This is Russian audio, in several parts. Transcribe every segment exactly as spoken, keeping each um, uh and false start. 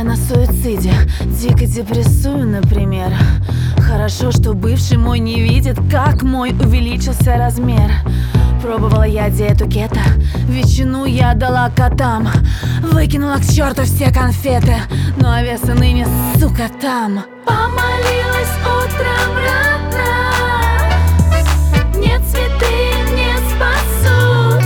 я на суициде, дико депрессую, например. Хорошо, что бывший мой не видит, как мой увеличился размер. Пробовала я диету кето, ветчину я дала котам, выкинула к черту все конфеты, ну а вес и ныне, сука, там. Помолилась утром рано, нет, цветы не спасут,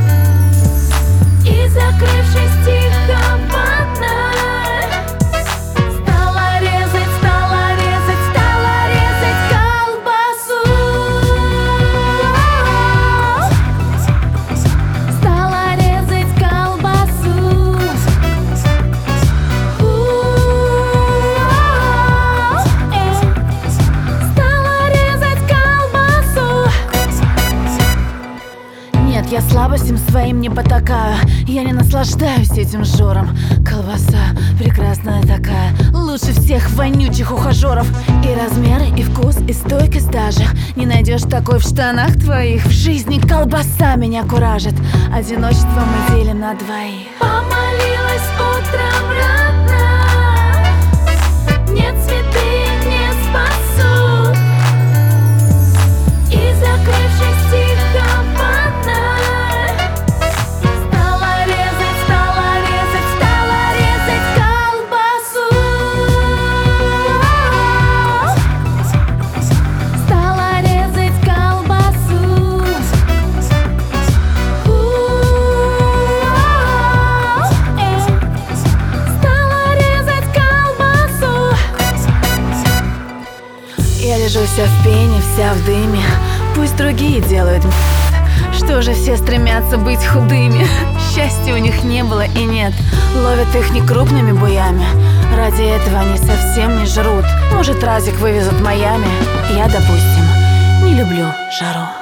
и закрывшись тихо в ванной, стала резать, стала резать, стала резать колбасу. Стала резать колбасу. Стала резать колбасу. Нет, я слабостям своим не потакаю, я не наслаждаюсь этим жором. Колбаса прекрасная такая, лучше всех вонючих ухажеров. И размеры, и вкус, и стойкость даже не найдешь такой в штанах твоих. В жизни колбаса меня куражит, одиночество мы делим на двоих. Помолилась утром рано, нет, цветы не спасут, и закрывшись тихо в ванной, стала резать, стала резать, стала резать колбасу. Стала резать колбасу. Стала резать колбасу. Я лежу вся в пене, вся в дыме, пусть другие делают м***. Что же все стремятся быть худыми? Счастья у них не было и нет, ловят их не крупными буями. Ради этого они совсем не жрут. Может, разик вывезут в Майами. Я, допустим, не люблю жару.